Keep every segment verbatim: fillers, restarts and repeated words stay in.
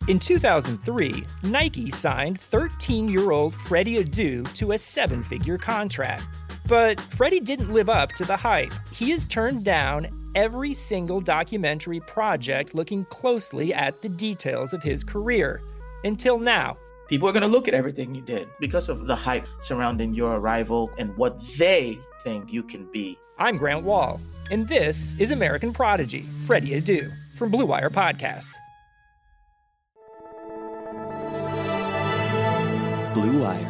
In two thousand three, Nike signed thirteen-year-old Freddie Adu to a seven-figure contract. But Freddie didn't live up to the hype. He has turned down every single documentary project looking closely at the details of his career. Until now. People are going to look at everything you did because of the hype surrounding your arrival and what they think you can be. I'm Grant Wall, and this is American Prodigy, Freddie Adu, from Blue Wire Podcasts. Blue Wire.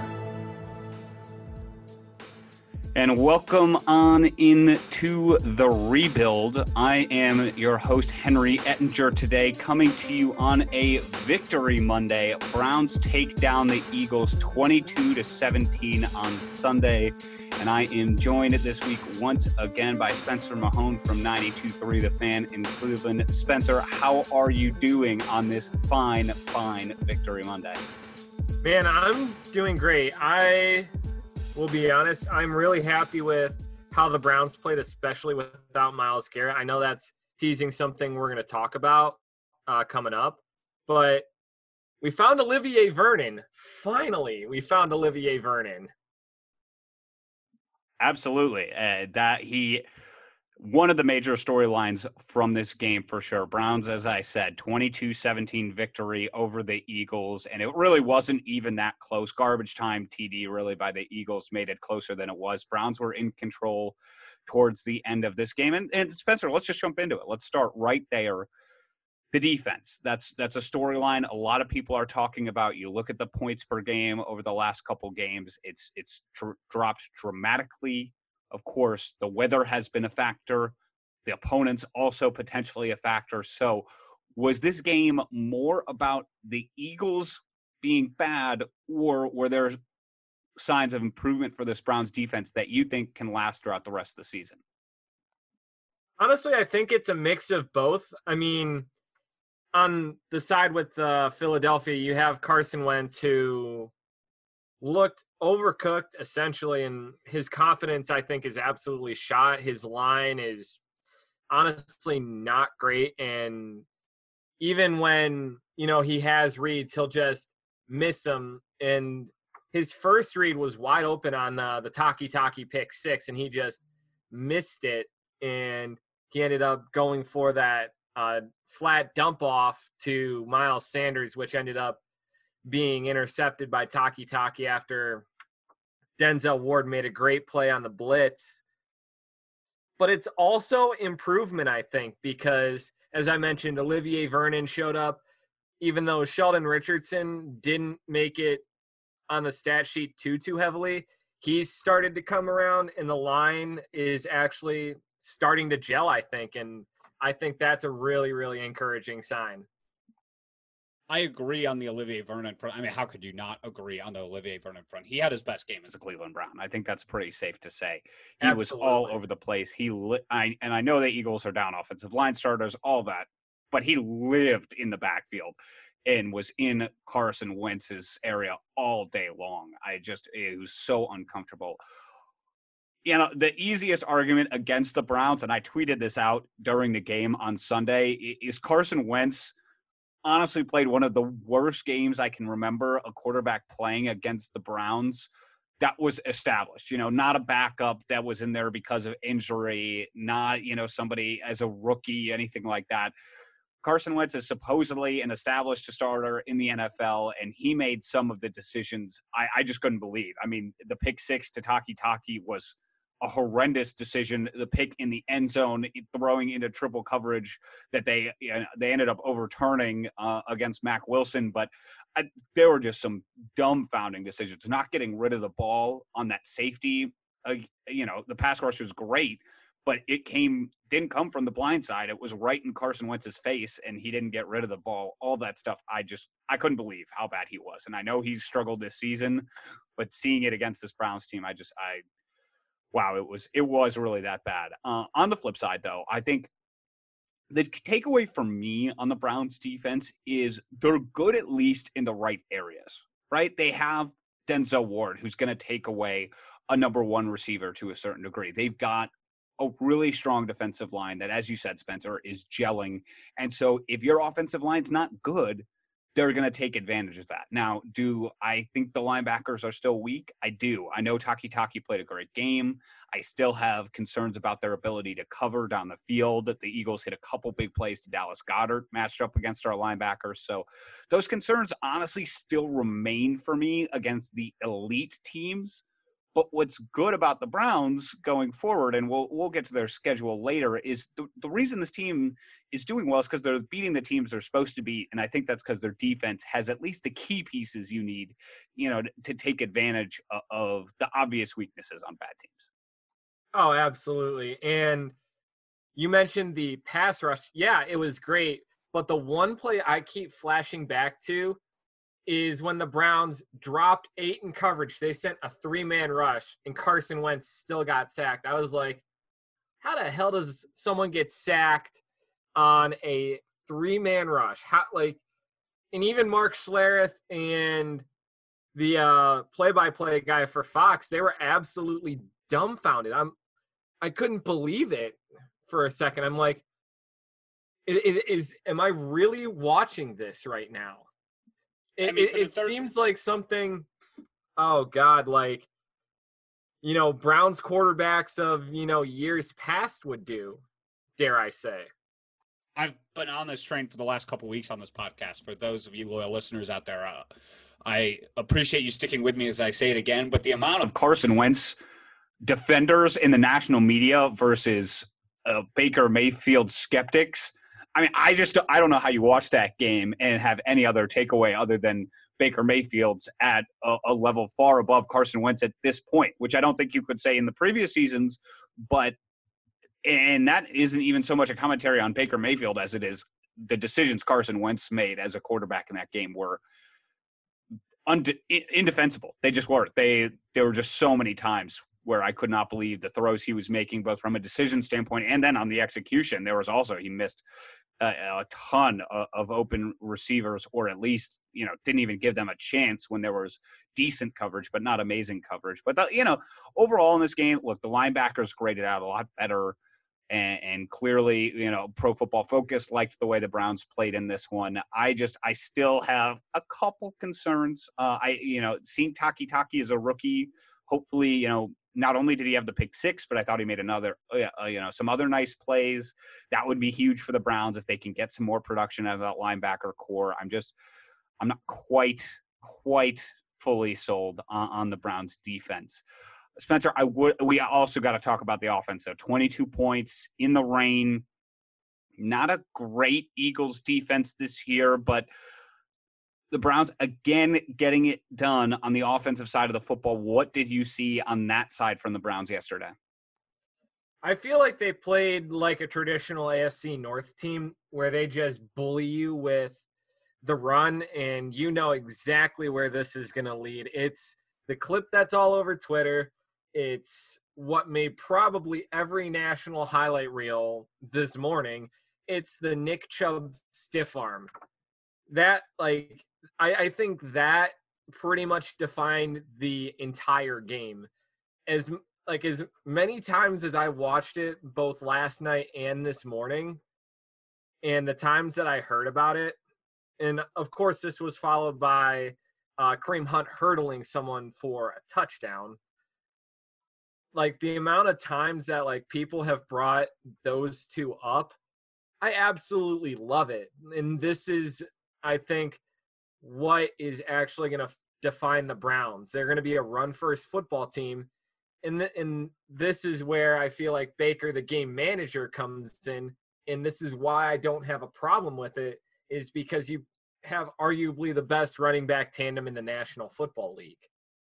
And welcome on into the rebuild. I am your host, Henry Ettinger, today, coming to you on a Victory Monday. Browns take down the Eagles twenty-two to seventeen on Sunday. And I am joined this week once again by Spencer Mahone from ninety-two point three The Fan in Cleveland. Spencer, how are you doing on this fine, fine Victory Monday? Man, I'm doing great. I will be honest, I'm really happy with how the Browns played, especially without Myles Garrett. I know that's teasing something we're going to talk about uh, coming up, but we found Olivier Vernon. Finally, we found Olivier Vernon. Absolutely. Uh, that he... One of the major storylines from this game for sure. Browns, as I said, twenty-two seventeen victory over the Eagles, and it really wasn't even that close. Garbage time T D really by the Eagles made it closer than it was. Browns were in control towards the end of this game. And, and Spencer, let's just jump into it. Let's start right there. The defense, that's that's a storyline a lot of people are talking about. You look at the points per game over the last couple games, it's it's dr- dropped dramatically. Of course, the weather has been a factor. The opponents also potentially a factor. So was this game more about the Eagles being bad, or were there signs of improvement for this Browns defense that you think can last throughout the rest of the season? Honestly, I think it's a mix of both. I mean, on the side with uh, Philadelphia, you have Carson Wentz, who looked overcooked essentially, and his confidence, I think, is absolutely shot. His line is honestly not great, and even when, you know, he has reads, he'll just miss them. And his first read was wide open on uh, the Taki Taki pick six, and he just missed it, and he ended up going for that uh, flat dump off to Miles Sanders, which ended up being intercepted by Taki Taki after Denzel Ward made a great play on the blitz. But it's also improvement, I think, because, as I mentioned, Olivier Vernon showed up, even though Sheldon Richardson didn't make it on the stat sheet too, too heavily. He's started to come around, and the line is actually starting to gel, I think. And I think that's a really, really encouraging sign. I agree on the Olivier Vernon front. I mean, how could you not agree on the Olivier Vernon front? He had his best game as a Cleveland Brown. I think that's pretty safe to say. He Absolutely. was all over the place. He li- I, and I know the Eagles are down offensive line starters, all that, but he lived in the backfield and was in Carson Wentz's area all day long. I just, it was so uncomfortable. You know, the easiest argument against the Browns, and I tweeted this out during the game on Sunday, is Carson Wentz honestly played one of the worst games I can remember a quarterback playing against the Browns. That was established, you know, not a backup that was in there because of injury, not, you know, somebody as a rookie, anything like that. Carson Wentz is supposedly an established starter in the N F L, and he made some of the decisions I, I just couldn't believe. I mean, the pick six to Taki Taki was a horrendous decision. The pick in the end zone, throwing into triple coverage that they you know, they ended up overturning uh, against Mac Wilson. But I, there were just some dumbfounding decisions. Not getting rid of the ball on that safety. Uh, you know, the pass rush was great, but it came didn't come from the blind side. It was right in Carson Wentz's face, and he didn't get rid of the ball. All that stuff, I just I couldn't believe how bad he was. And I know he's struggled this season, but seeing it against this Browns team, I just I. Wow, it was it was really that bad. Uh, on the flip side, though, I think the takeaway for me on the Browns defense is they're good at least in the right areas, right? They have Denzel Ward, who's going to take away a number one receiver to a certain degree. They've got a really strong defensive line that, as you said, Spencer, is gelling. And so if your offensive line's not good, they're going to take advantage of that. Now, do I think the linebackers are still weak? I do. I know Taki Taki played a great game. I still have concerns about their ability to cover down the field. The Eagles hit a couple big plays to Dallas Goedert matched up against our linebackers. So those concerns honestly still remain for me against the elite teams. But what's good about the Browns going forward, and we'll we'll get to their schedule later, is the, the reason this team is doing well is because they're beating the teams they're supposed to beat, and I think that's because their defense has at least the key pieces you need, you know, to, to take advantage of, of the obvious weaknesses on bad teams. Oh, absolutely. And you mentioned the pass rush. Yeah, it was great. But the one play I keep flashing back to is when the Browns dropped eight in coverage. They sent a three-man rush, and Carson Wentz still got sacked. I was like, how the hell does someone get sacked on a three-man rush? How, like, and even Mark Schlereth and the uh, play-by-play guy for Fox, they were absolutely dumbfounded. I'm, I couldn't believe it for a second. I'm like, is, is am I really watching this right now? It, I mean, it, it third... seems like something, oh, God, like, you know, Browns quarterbacks of, you know, years past would do, dare I say. I've been on this train for the last couple of weeks on this podcast. For those of you loyal listeners out there, uh, I appreciate you sticking with me as I say it again, but the amount of Carson Wentz defenders in the national media versus uh, Baker Mayfield skeptics. I mean, I just I don't know how you watch that game and have any other takeaway other than Baker Mayfield's at a, a level far above Carson Wentz at this point, which I don't think you could say in the previous seasons. But and that isn't even so much a commentary on Baker Mayfield as it is the decisions Carson Wentz made as a quarterback in that game were unde- indefensible. They just weren't. They there were just so many times where I could not believe the throws he was making, both from a decision standpoint and then on the execution. There was also, he missed a, a ton of, of open receivers, or at least, you know, didn't even give them a chance when there was decent coverage, but not amazing coverage. But, the, you know, overall in this game, look, the linebackers graded out a lot better. And, and clearly, you know, Pro Football Focus liked the way the Browns played in this one. I just, I still have a couple concerns. Uh, I, you know, seeing Taki Taki as a rookie, hopefully, you know, not only did he have the pick six, but I thought he made another, uh, you know, some other nice plays. That would be huge for the Browns if they can get some more production out of that linebacker core. I'm just, I'm not quite, quite fully sold on, on the Browns defense. Spencer, I would, we also got to talk about the offense. So twenty-two points in the rain, not a great Eagles defense this year, but the Browns, again, getting it done on the offensive side of the football. What did you see on that side from the Browns yesterday? I feel like they played like a traditional A F C North team where they just bully you with the run, and you know exactly where this is going to lead. It's the clip that's all over Twitter. It's what made probably every national highlight reel this morning. It's the Nick Chubb stiff arm. That, like, I, I think that pretty much defined the entire game. As like as many times as I watched it, both last night and this morning, and the times that I heard about it, and of course this was followed by uh, Kareem Hunt hurdling someone for a touchdown. Like, the amount of times that, like, people have brought those two up, I absolutely love it. And this is, I think, what is actually going to define the Browns. They're going to be a run-first football team. And, th- and this is where I feel like Baker, the game manager, comes in. And this is why I don't have a problem with it, is because you have arguably the best running back tandem in the National Football League.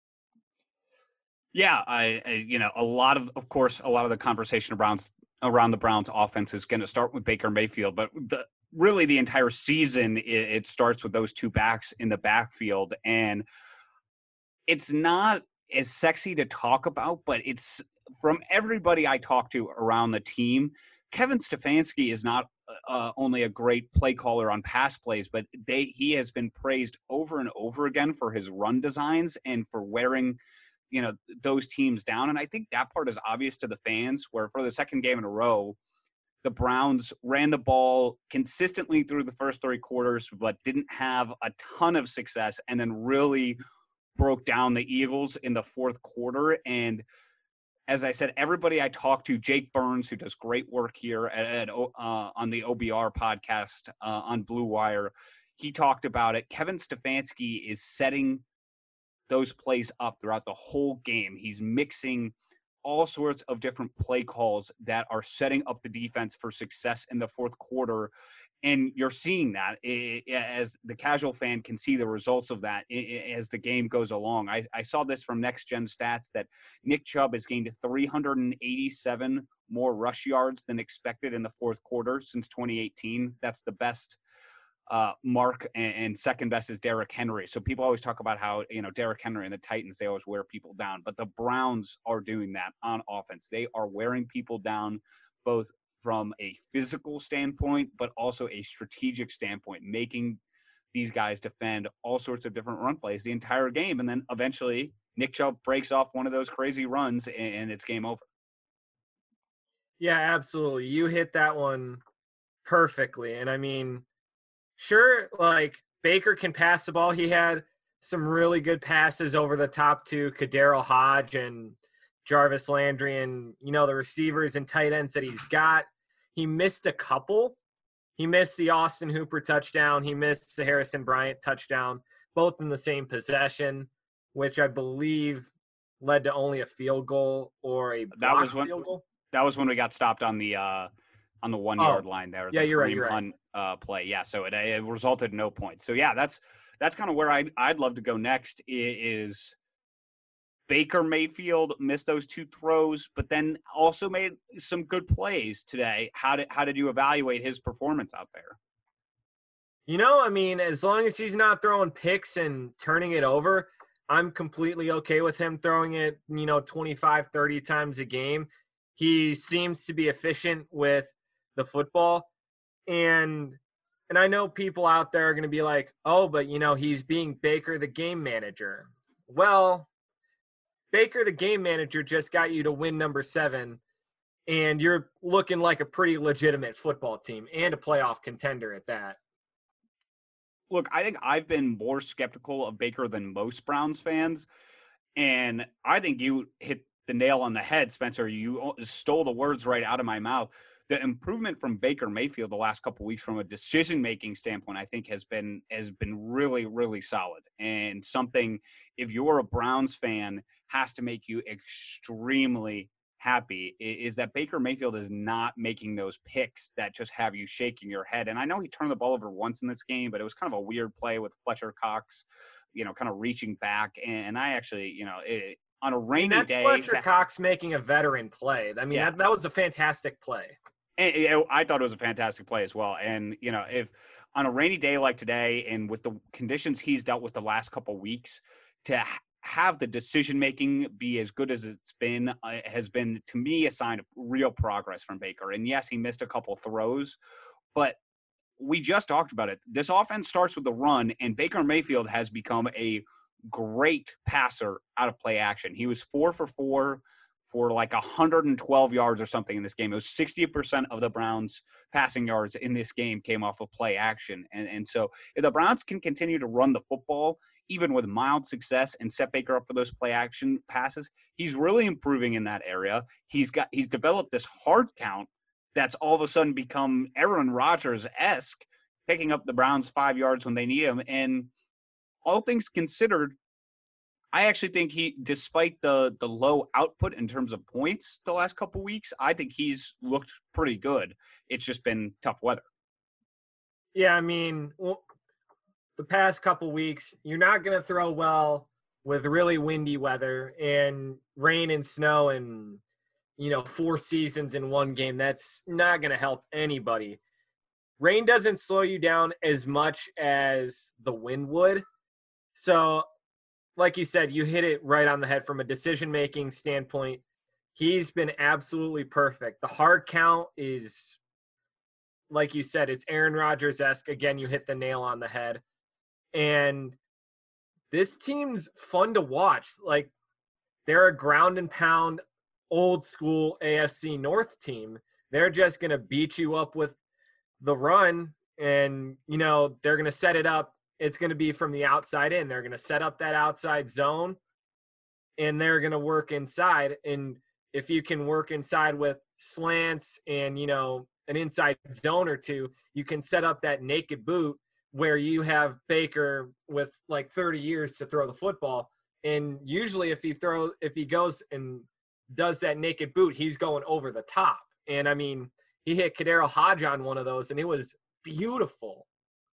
Yeah, I, I, you know, a lot of, of course, a lot of the conversation around around the Browns offense is going to start with Baker Mayfield, but the, really the entire season, it, it starts with those two backs in the backfield, and it's not as sexy to talk about, but it's from everybody I talk to around the team. Kevin Stefanski is not uh, only a great play caller on pass plays, but they he has been praised over and over again for his run designs and for wearing, you know, those teams down. And I think that part is obvious to the fans, where for the second game in a row, the Browns ran the ball consistently through the first three quarters, but didn't have a ton of success, and then really broke down the Eagles in the fourth quarter. And as I said, everybody I talked to, Jake Burns, who does great work here at, at uh, on the O B R podcast uh, on Blue Wire, he talked about it. Kevin Stefanski is setting those plays up throughout the whole game. He's mixing all sorts of different play calls that are setting up the defense for success in the fourth quarter. And you're seeing that as the casual fan can see the results of that as the game goes along. I, I saw this from Next Gen Stats that Nick Chubb has gained three hundred eighty-seven more rush yards than expected in the fourth quarter since twenty eighteen. That's the best uh, mark, and, and second best is Derrick Henry. So people always talk about how, you know, Derrick Henry and the Titans, they always wear people down, but the Browns are doing that on offense. They are wearing people down, both from a physical standpoint, but also a strategic standpoint, making these guys defend all sorts of different run plays the entire game. And then eventually Nick Chubb breaks off one of those crazy runs and it's game over. Yeah, absolutely. You hit that one perfectly. And I mean, sure, like Baker can pass the ball. He had some really good passes over the top to Kadarius Hodge and Jarvis Landry and, you know, the receivers and tight ends that he's got. He missed a couple. He missed the Austin Hooper touchdown. He missed the Harrison Bryant touchdown, both in the same possession, which I believe led to only a field goal or a that was when, field goal. That was when we got stopped on the uh, on the one yard oh, line there. Yeah, the you're right. You're Hunt, right. Uh, play. Yeah, so it, it resulted in no points. So yeah, that's that's kind of where I'd I'd love to go next. Is Baker Mayfield missed those two throws, but then also made some good plays today. How did how did you evaluate his performance out there? You know, I mean, as long as he's not throwing picks and turning it over, I'm completely okay with him throwing it, you know, twenty-five, thirty times a game. He seems to be efficient with the football. And and I know people out there are going to be like, oh, but, you know, he's being Baker the game manager. Well, Baker the game manager just got you to win number seven, and you're looking like a pretty legitimate football team and a playoff contender at that. Look, I think I've been more skeptical of Baker than most Browns fans, and I think you hit the nail on the head, Spencer. You stole the words right out of my mouth. The improvement from Baker Mayfield the last couple of weeks from a decision-making standpoint, I think has been has been really, really solid, and something, if you're a Browns fan, has to make you extremely happy, is that Baker Mayfield is not making those picks that just have you shaking your head. And I know he turned the ball over once in this game, but it was kind of a weird play with Fletcher Cox, you know, kind of reaching back. And I actually, you know, it, on a rainy I mean, that's day. Fletcher to, Cox making a veteran play. I mean, yeah. that, that was a fantastic play. And, you know, I thought it was a fantastic play as well. And, you know, if on a rainy day like today and with the conditions he's dealt with the last couple of weeks, to have the decision-making be as good as it's been uh, has been, to me, a sign of real progress from Baker. And yes, he missed a couple throws, but we just talked about it. This offense starts with the run, and Baker Mayfield has become a great passer out of play action. He was four for four for like one hundred twelve yards or something in this game. It was sixty percent of the Browns' passing yards in this game came off of play action. And, and so if the Browns can continue to run the football, even with mild success, and set Baker up for those play action passes, he's really improving in that area. He's got he's developed this hard count that's all of a sudden become Aaron Rodgers-esque, picking up the Browns five yards when they need him. And all things considered, I actually think he, despite the the low output in terms of points the last couple of weeks, I think he's looked pretty good. It's just been tough weather. Yeah, I mean, well, the past couple weeks, you're not going to throw well with really windy weather and rain and snow and, you know, four seasons in one game. That's not going to help anybody. Rain doesn't slow you down as much as the wind would. So, like you said, you hit it right on the head from a decision-making standpoint. He's been absolutely perfect. The hard count is, like you said, it's Aaron Rodgers-esque. Again, you hit the nail on the head. And this team's fun to watch. Like, they're a ground and pound, old school A F C North team they're just going to beat you up with the run, and, you know, they're going to set it up. It's going to be from the outside in. They're going to set up that outside zone, and they're going to work inside. And if you can work inside with slants and, you know, an inside zone or two, you can set up that naked boot where you have Baker with like thirty years to throw the football. And usually if he throw, if he goes and does that naked boot, he's going over the top. And I mean, he hit KhaDarel Hodge on one of those, and it was beautiful.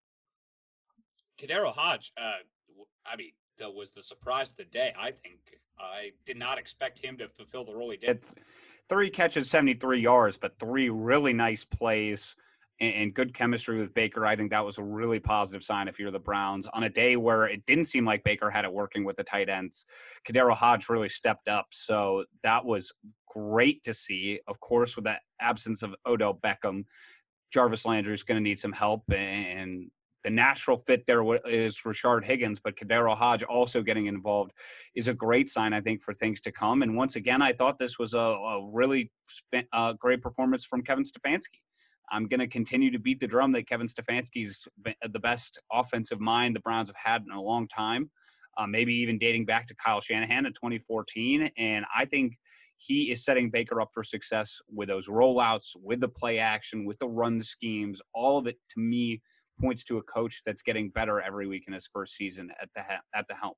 KhaDarel Hodge, uh, I mean, that was the surprise of the day. I think I did not expect him to fulfill the role he did. It's three catches, seventy-three yards, but three really nice plays and, and good chemistry with Baker. I think that was a really positive sign if you're the Browns. On a day where it didn't seem like Baker had it working with the tight ends, KhaDarel Hodge really stepped up. So that was great to see. Of course, with the absence of Odell Beckham, Jarvis Landry is going to need some help, and the natural fit there is Rashard Higgins, but KhaDarel Hodge also getting involved is a great sign, I think, for things to come. And once again, I thought this was a, a really uh, great performance from Kevin Stefanski. I'm going to continue to beat the drum that Kevin Stefanski's the best offensive mind the Browns have had in a long time, uh, maybe even dating back to Kyle Shanahan in twenty fourteen. And I think he is setting Baker up for success with those rollouts, with the play action, with the run schemes. All of it, to me, points to a coach that's getting better every week in his first season at the he- at the helm.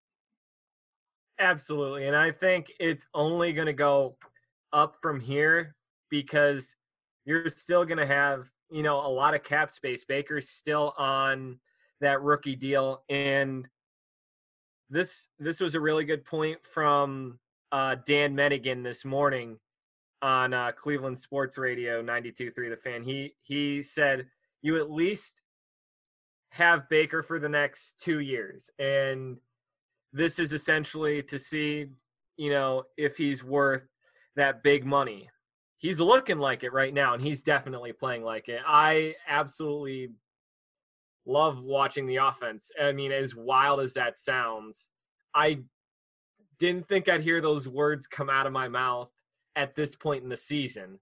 Absolutely. And I think it's only going to go up from here because you're still going to have, you know, a lot of cap space. Baker's still on that rookie deal. And this, this was a really good point from uh, Dan Menigan this morning on uh, Cleveland Sports Radio ninety-two point three The Fan. He, he said, you at least have Baker for the next two years. And this is essentially to see, you know, if he's worth that big money. He's looking like it right now, and he's definitely playing like it. I absolutely love watching the offense. I mean, as wild as that sounds, I didn't think I'd hear those words come out of my mouth at this point in the season.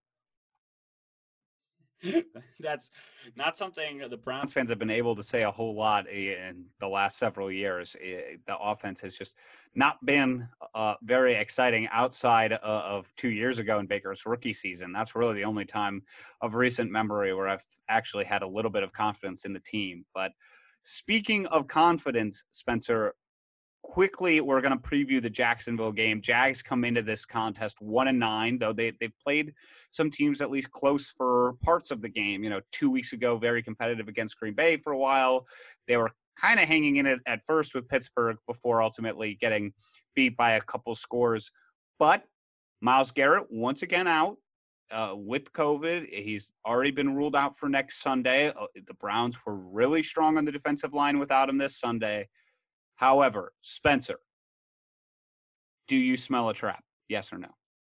That's not something the Browns fans have been able to say a whole lot in the last several years. The offense has just not been uh, very exciting outside of two years ago in Baker's rookie season. That's really the only time of recent memory where I've actually had a little bit of confidence in the team. But speaking of confidence, Spencer, quickly, we're going to preview the Jacksonville game. Jags come into this contest one and nine, though they they played some teams at least close for parts of the game. You know, two weeks ago, very competitive against Green Bay for a while. They were kind of hanging in it at first with Pittsburgh before ultimately getting beat by a couple scores. But Myles Garrett once again out uh, with COVID. He's already been ruled out for next Sunday. The Browns were really strong on the defensive line without him this Sunday. However, Spencer, do you smell a trap? Yes or no?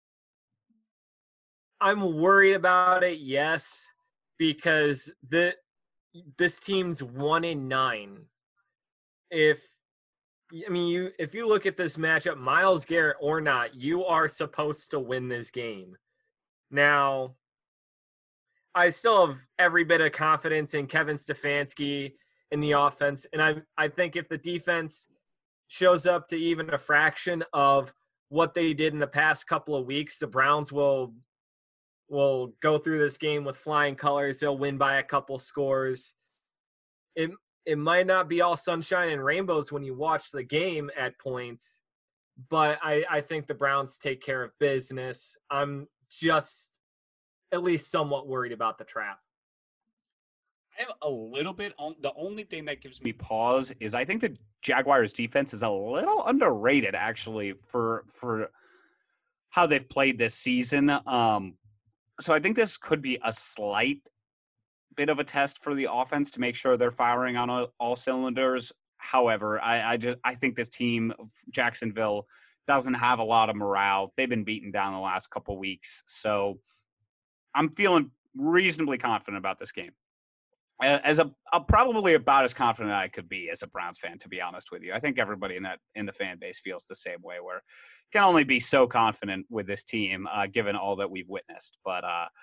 I'm worried about it, yes, because the this team's one in nine. If I mean you, if you look at this matchup, Myles Garrett or not, you are supposed to win this game. Now, I still have every bit of confidence in Kevin Stefanski in the offense. And I I think if the defense shows up to even a fraction of what they did in the past couple of weeks, the Browns will will go through this game with flying colors. They'll win by a couple scores. It it might not be all sunshine and rainbows when you watch the game at points, but I, I think the Browns take care of business. I'm just at least somewhat worried about the trap. I have a little bit on the only thing that gives me pause is I think the Jaguars defense is a little underrated actually for for how they've played this season. Um, so I think this could be a slight bit of a test for the offense to make sure they're firing on all, all cylinders. However, I, I just I think this team, Jacksonville, doesn't have a lot of morale. They've been beaten down the last couple weeks, so I'm feeling reasonably confident about this game. As a, a probably about as confident I could be as a Browns fan, to be honest with you. I think everybody in that in the fan base feels the same way, where can only be so confident with this team, uh, given all that we've witnessed. But uh,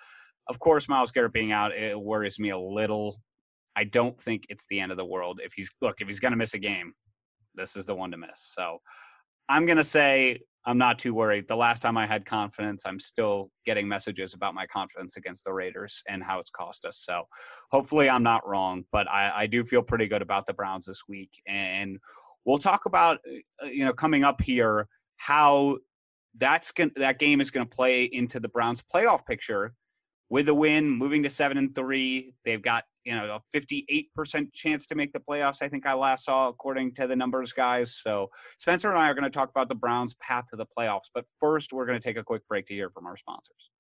Of course, Myles Garrett being out, it worries me a little. I don't think it's the end of the world. If he's look, if he's going to miss a game, this is the one to miss. So I'm going to say I'm not too worried. The last time I had confidence, I'm still getting messages about my confidence against the Raiders and how it's cost us. So hopefully I'm not wrong, but I, I do feel pretty good about the Browns this week. And we'll talk about, you know, coming up here, how that's going that game is going to play into the Browns playoff picture. With a win, moving to seven and three, they've got, you know, a fifty-eight percent chance to make the playoffs. I think I last saw, according to the numbers guys. So Spencer and I are going to talk about the Browns' path to the playoffs. But first, we're going to take a quick break to hear from our sponsors.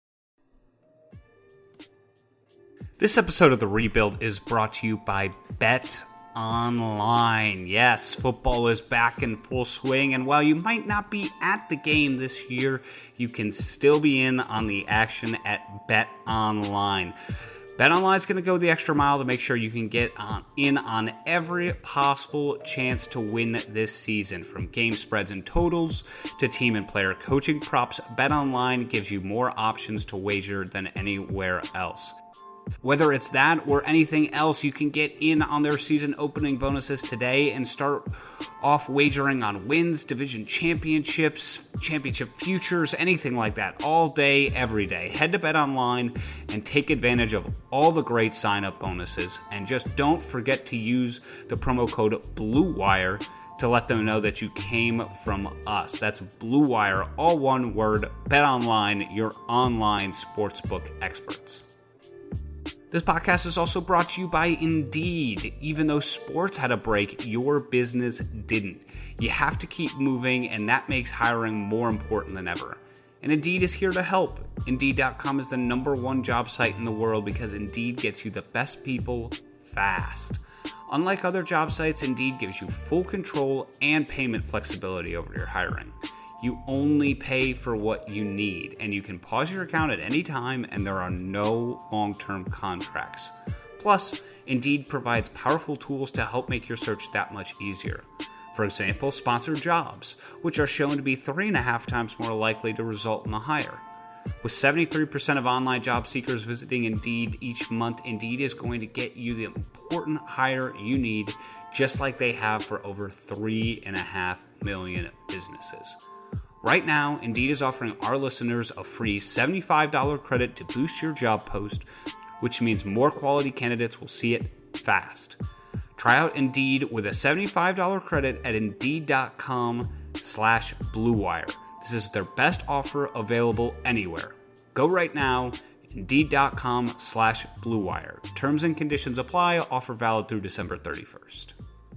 This episode of The Rebuild is brought to you by Bet Online. Yes, football is back in full swing, and while you might not be at the game this year, you can still be in on the action at Bet Online. Bet Online is going to go the extra mile to make sure you can get on, in on every possible chance to win this season. From game spreads and totals to team and player coaching props, Bet Online gives you more options to wager than anywhere else. Whether it's that or anything else, you can get in on their season opening bonuses today and start off wagering on wins, division championships, championship futures, anything like that, all day, every day. Head to BetOnline and take advantage of all the great sign-up bonuses. And just don't forget to use the promo code BLUEWIRE to let them know that you came from us. That's Blue Wire, all one word. BetOnline, your online sportsbook experts. This podcast is also brought to you by Indeed. Even though sports had a break, your business didn't. You have to keep moving, and that makes hiring more important than ever. And Indeed is here to help. Indeed dot com is the number one job site in the world because Indeed gets you the best people fast. Unlike other job sites, Indeed gives you full control and payment flexibility over your hiring. You only pay for what you need, and you can pause your account at any time, and there are no long-term contracts. Plus, Indeed provides powerful tools to help make your search that much easier. For example, sponsored jobs, which are shown to be three and a half times more likely to result in a hire. With seventy-three percent of online job seekers visiting Indeed each month, Indeed is going to get you the important hire you need, just like they have for over three and a half million businesses. Right now, Indeed is offering our listeners a free seventy-five dollars credit to boost your job post, which means more quality candidates will see it fast. Try out Indeed with a seventy-five dollars credit at Indeed.com slash BlueWire. This is their best offer available anywhere. Go right now, Indeed.com slash BlueWire. Terms and conditions apply. Offer valid through December thirty-first.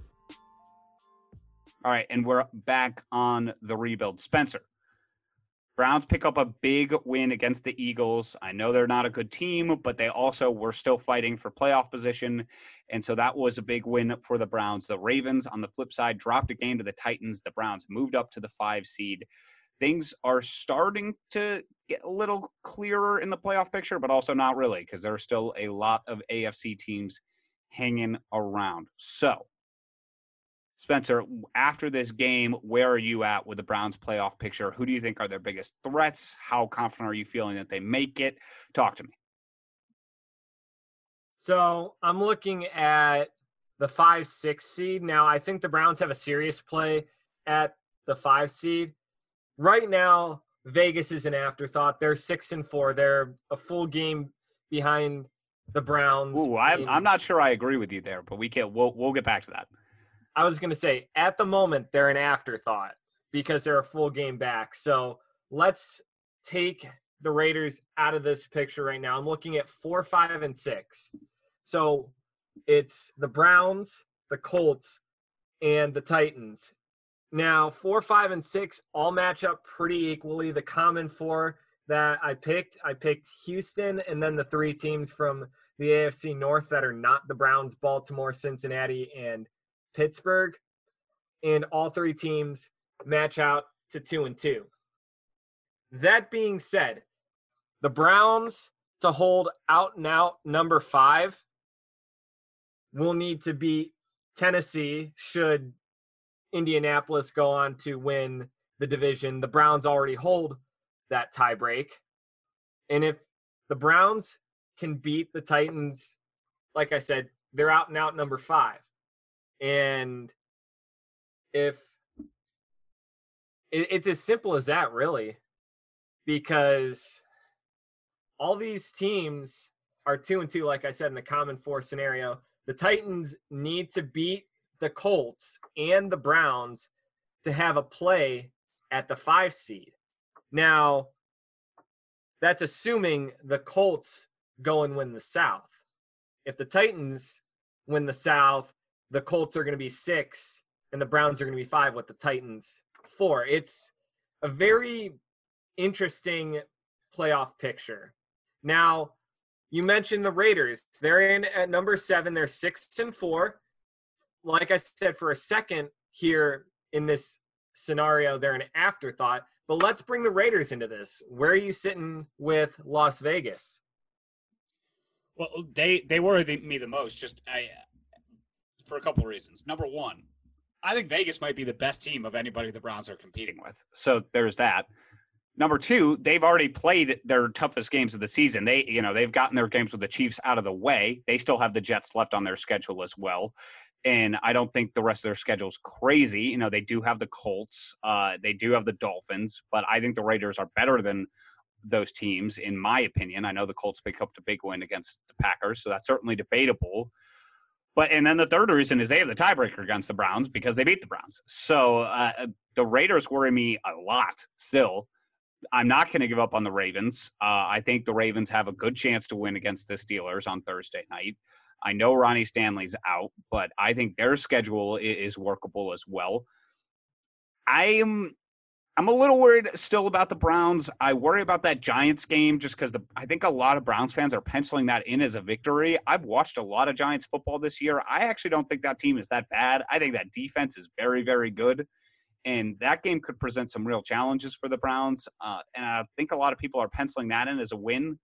All right, and we're back on the rebuild. Spencer, Browns pick up a big win against the Eagles. I know they're not a good team, but they also were still fighting for playoff position, and so that was a big win for the Browns. The Ravens, on the flip side, dropped a game to the Titans. The Browns moved up to the five seed. Things are starting to get a little clearer in the playoff picture, but also not really, because there are still a lot of A F C teams hanging around. So, Spencer, after this game, where are you at with the Browns playoff picture? Who do you think are their biggest threats? How confident are you feeling that they make it? Talk to me. So I'm looking at the five six seed. Now, I think the Browns have a serious play at the five seed. Right now, Vegas is an afterthought. They're six and four. They're a full game behind the Browns. Ooh, I'm, in, I'm not sure I agree with you there, but we can we'll we'll get back to that. I was going to say, at the moment, they're an afterthought because they're a full game back. So let's take the Raiders out of this picture right now. I'm looking at four, five, and six. So it's the Browns, the Colts, and the Titans. Now, four, five, and six all match up pretty equally. The common four that I picked, I picked Houston, and then the three teams from the A F C North that are not the Browns, Baltimore, Cincinnati, and Pittsburgh, and all three teams match out to two and two. That being said, the Browns to hold out and out number five will need to beat Tennessee should Indianapolis go on to win the division. The Browns already hold that tiebreak. And if the Browns can beat the Titans. Like I said, they're out and out number five. And if it, it's as simple as that, really, because all these teams are two and two, like I said, in the common four scenario. The Titans need to beat the Colts and the Browns to have a play at the five seed. Now, that's assuming the Colts go and win the South. If the Titans win the South, the Colts are going to be six and the Browns are going to be five with the Titans four. It's a very interesting playoff picture. Now, you mentioned the Raiders. They're in at number seven. They're six and four. Like I said, for a second here in this scenario, they're an afterthought. But let's bring the Raiders into this. Where are you sitting with Las Vegas? Well, they they worry the, me the most. Just I, for a couple of reasons. Number one, I think Vegas might be the best team of anybody the Browns are competing with. So there's that. Number two, they've already played their toughest games of the season. They, you know, they've gotten their games with the Chiefs out of the way. They still have the Jets left on their schedule as well. And I don't think the rest of their schedule is crazy. You know, they do have the Colts. Uh, they do have the Dolphins. But I think the Raiders are better than those teams, in my opinion. I know the Colts pick up the big win against the Packers, so that's certainly debatable. But and then the third reason is they have the tiebreaker against the Browns because they beat the Browns. So uh, the Raiders worry me a lot still. I'm not going to give up on the Ravens. Uh, I think the Ravens have a good chance to win against the Steelers on Thursday night. I know Ronnie Stanley's out, but I think their schedule is workable as well. I am I'm a little worried still about the Browns. I worry about that Giants game just because I think a lot of Browns fans are penciling that in as a victory. I've watched a lot of Giants football this year. I actually don't think that team is that bad. I think that defense is very, very good. And that game could present some real challenges for the Browns. Uh, and I think a lot of people are penciling that in as a win.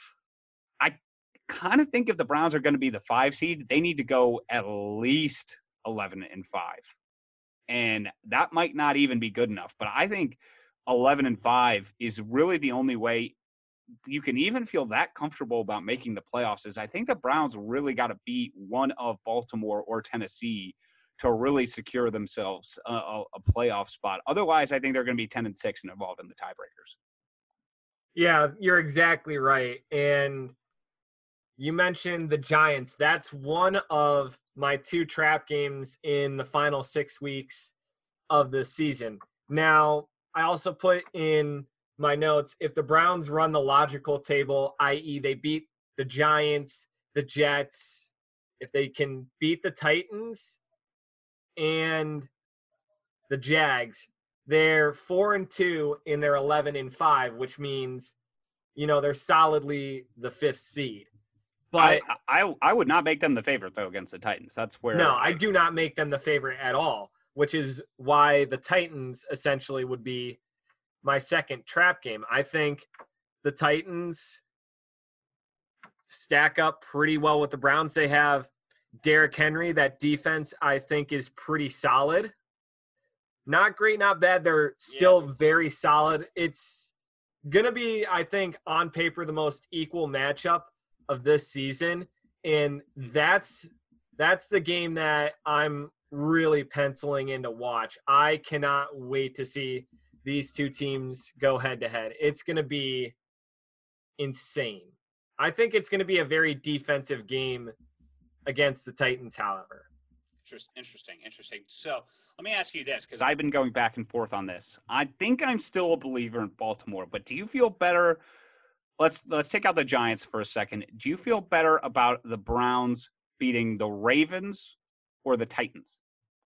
I kind of think if the Browns are going to be the five seed, they need to go at least eleven and five. And that might not even be good enough. But I think eleven and five is really the only way you can even feel that comfortable about making the playoffs. Is I think the Browns really got to beat one of Baltimore or Tennessee to really secure themselves a, a, a playoff spot. Otherwise, I think they're going to be ten and six and involved in the tiebreakers. Yeah, you're exactly right. And you mentioned the Giants. That's one of my two trap games in the final six weeks of the season. Now, I also put in my notes, if the Browns run the logical table, that is they beat the Giants, the Jets, if they can beat the Titans and the Jags, they're four and two in their eleven and five, which means, you know, they're solidly the fifth seed. But I, I I would not make them the favorite though against the Titans. That's where no, I do not make them the favorite at all, which is why the Titans essentially would be my second trap game. I think the Titans stack up pretty well with the Browns. They have Derrick Henry. That defense, I think, is pretty solid. Not great, not bad. They're still yeah. very solid. It's going to be, I think, on paper, the most equal matchup of this season. And that's that's the game that I'm really penciling in to watch. I cannot wait to see these two teams go head-to-head. It's going to be insane. I think it's going to be a very defensive game against the Titans, however. Interesting, interesting. So let me ask you this, because I've been going back and forth on this. I think I'm still a believer in Baltimore, but do you feel better? Let's let's take out the Giants for a second. Do you feel better about the Browns beating the Ravens or the Titans?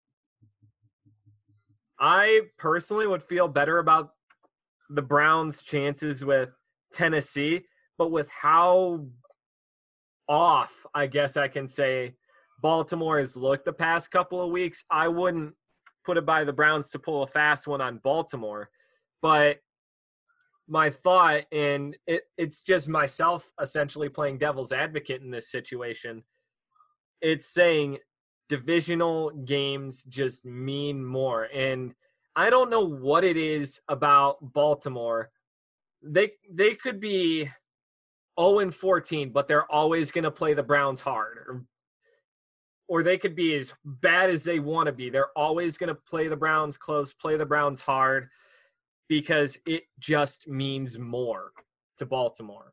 I personally would feel better about the Browns' chances with Tennessee, but with how off, I guess I can say, Baltimore has looked the past couple of weeks, I wouldn't put it by the Browns to pull a fast one on Baltimore. But my thought, and it, it's just myself essentially playing devil's advocate in this situation, it's saying divisional games just mean more. And I don't know what it is about Baltimore. They they could be oh and fourteen, but they're always going to play the Browns hard. Or, or they could be as bad as they want to be. They're always going to play the Browns close, play the Browns hard, because it just means more to Baltimore.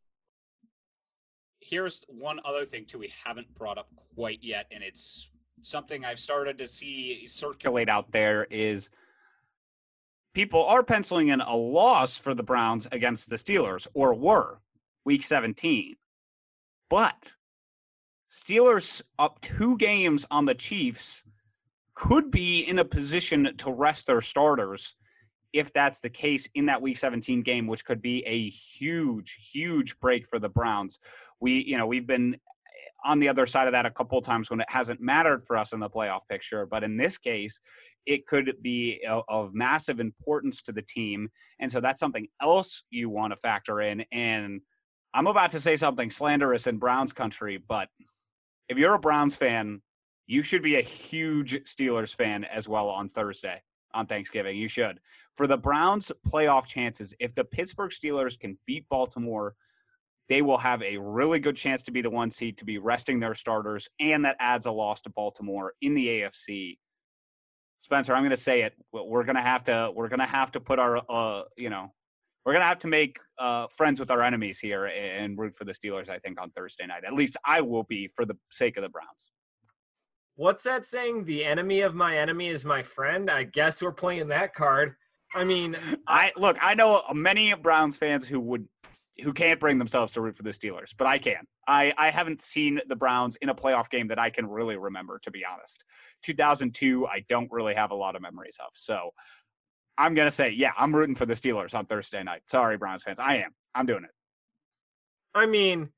Here's one other thing, too, we haven't brought up quite yet, and it's something I've started to see circulate Out there is people are penciling in a loss for the Browns against the Steelers, or were, week seventeen. But Steelers up two games on the Chiefs could be in a position to rest their starters if that's the case in that week seventeen game, which could be a huge, huge break for the Browns. We, you know, we've been on the other side of that a couple of times when it hasn't mattered for us in the playoff picture. But in this case, it could be of massive importance to the team. And so that's something else you want to factor in. And I'm about to say something slanderous in Browns country, but if you're a Browns fan, you should be a huge Steelers fan as well on Thursday, on Thanksgiving. You should. For the Browns' playoff chances, if the Pittsburgh Steelers can beat Baltimore, they will have a really good chance to be the one seed, to be resting their starters, and that adds a loss to Baltimore in the A F C. Spencer, I'm going to say it. We're going to have to. We're going to have to put our. Uh, you know, we're going to have to make uh, friends with our enemies here and root for the Steelers. I think on Thursday night. At least I will be, for the sake of the Browns. What's that saying? The enemy of my enemy is my friend. I guess we're playing that card. I mean, I look. I know many Browns fans who would. who can't bring themselves to root for the Steelers, but I can. I, I haven't seen the Browns in a playoff game that I can really remember, to be honest. two thousand two, I don't really have a lot of memories of. So I'm going to say, yeah, I'm rooting for the Steelers on Thursday night. Sorry, Browns fans. I am. I'm doing it. I mean,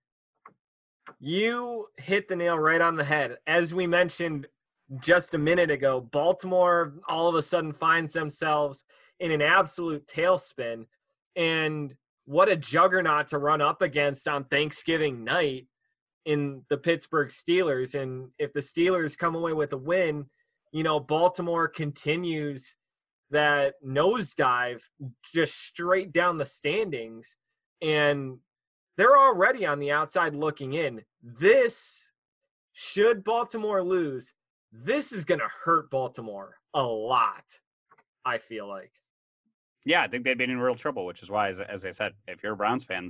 you hit the nail right on the head. As we mentioned just a minute ago, Baltimore all of a sudden finds themselves in an absolute tailspin. And what a juggernaut to run up against on Thanksgiving night in the Pittsburgh Steelers. And if the Steelers come away with a win, you know, Baltimore continues that nosedive just straight down the standings. And they're already on the outside looking in. This, should Baltimore lose, this is going to hurt Baltimore a lot, I feel like. Yeah, I think they'd been in real trouble, which is why, as, as I said, if you're a Browns fan,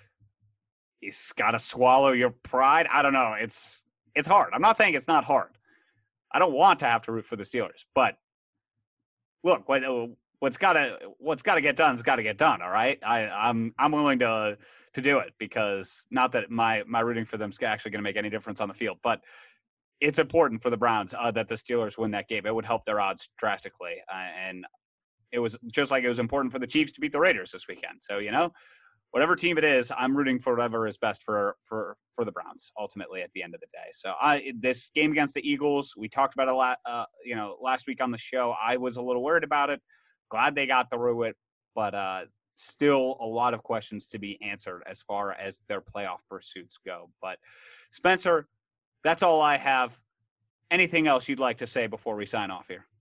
you've got to swallow your pride. I don't know. It's it's hard. I'm not saying it's not hard. I don't want to have to root for the Steelers, but look, what, what's got to what's got to get done has got to get done. All right, I, I'm I'm willing to to do it, because not that my my rooting for them is actually going to make any difference on the field, but it's important for the Browns uh, that the Steelers win that game. It would help their odds drastically, uh, and. It was just like it was important for the Chiefs to beat the Raiders this weekend. So, you know, whatever team it is, I'm rooting for whatever is best for for for the Browns ultimately at the end of the day. So, I this game against the Eagles, we talked about a lot, uh, you know, last week on the show. I was a little worried about it. Glad they got through it, but uh, still a lot of questions to be answered as far as their playoff pursuits go. But Spencer, that's all I have. Anything else you'd like to say before we sign off here?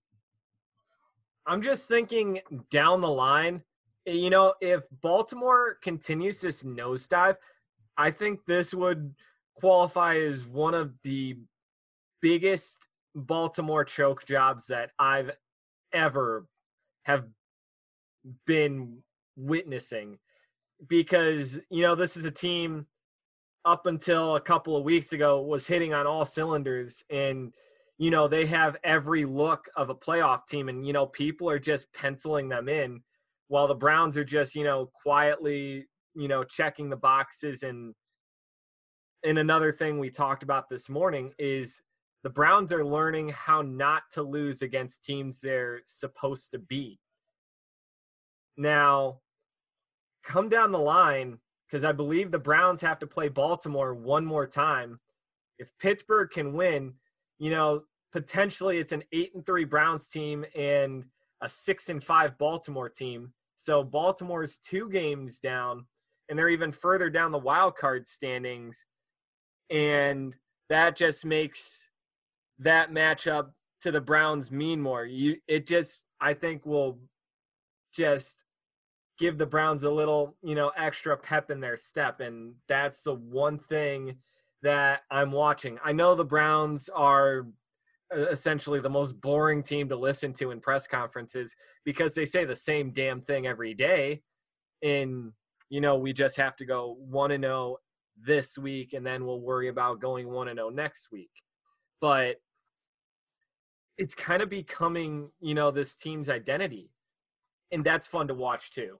I'm just thinking down the line, you know, if Baltimore continues this nosedive, I think this would qualify as one of the biggest Baltimore choke jobs that I've ever have been witnessing. Because, you know, this is a team up until a couple of weeks ago was hitting on all cylinders, and you know, they have every look of a playoff team, and, you know, people are just penciling them in while the Browns are just, you know, quietly, you know, checking the boxes. And, and another thing we talked about this morning is the Browns are learning how not to lose against teams they're supposed to beat. Now, come down the line, because I believe the Browns have to play Baltimore one more time. If Pittsburgh can win, you know, potentially it's an eight and three Browns team and a six and five Baltimore team. So Baltimore's two games down, and they're even further down the wild card standings. And that just makes that matchup to the Browns mean more. You, it just, I think, will just give the Browns a little, you know, extra pep in their step. And that's the one thing that I'm watching. I know the Browns are essentially the most boring team to listen to in press conferences because they say the same damn thing every day. And, you know, we just have to go one and oh this week, and then we'll worry about going one and oh next week. But it's kind of becoming, you know, this team's identity. And that's fun to watch too.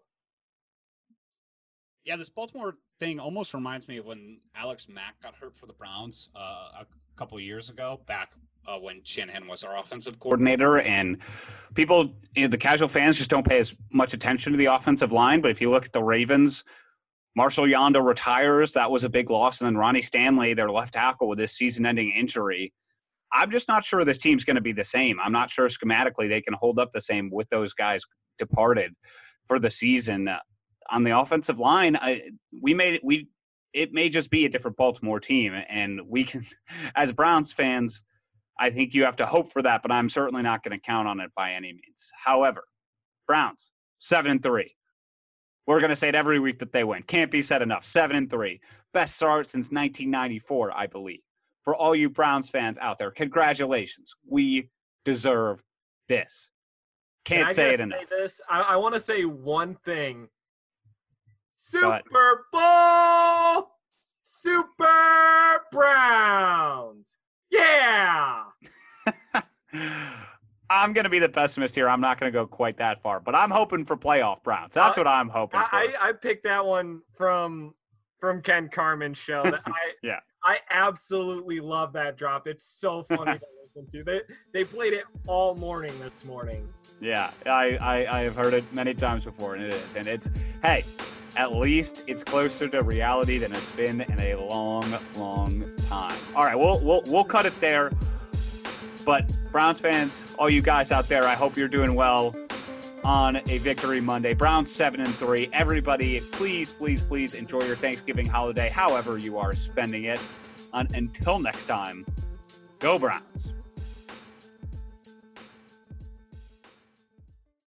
Yeah, this Baltimore thing almost reminds me of when Alex Mack got hurt for the Browns uh, a couple of years ago, back uh, when Shanahan was our offensive coordinator. And people, you know, the casual fans just don't pay as much attention to the offensive line. But if you look at the Ravens, Marshall Yanda retires. That was a big loss. And then Ronnie Stanley, their left tackle, with this season-ending injury. I'm just not sure this team's going to be the same. I'm not sure schematically they can hold up the same with those guys departed for the season. On the offensive line, I, we made it, we, it may just be a different Baltimore team. And we can, as Browns fans, I think you have to hope for that, but I'm certainly not going to count on it by any means. However, Browns, seven and three. We're going to say it every week that they win. Can't be said enough. Seven and three. Best start since nineteen ninety-four, I believe. For all you Browns fans out there, congratulations. We deserve this. Can't Can I say it just enough. Say this? I, I want to say one thing. Super Bowl! Super Browns! Yeah! I'm going to be the pessimist here. I'm not going to go quite that far, but I'm hoping for playoff Browns. That's I, what I'm hoping I, for. I, I picked that one from from Ken Carman's show. That I, yeah. I absolutely love that drop. It's so funny to listen to. They they played it all morning this morning. Yeah, I, I, I have heard it many times before, and it is. And it's, hey, at least it's closer to reality than it's been in a long, long time. All right, we'll we'll we'll cut it there. But Browns fans, all you guys out there, I hope you're doing well on a Victory Monday. Browns seven and three. Everybody, please, please, please enjoy your Thanksgiving holiday, however you are spending it. And until next time, go Browns.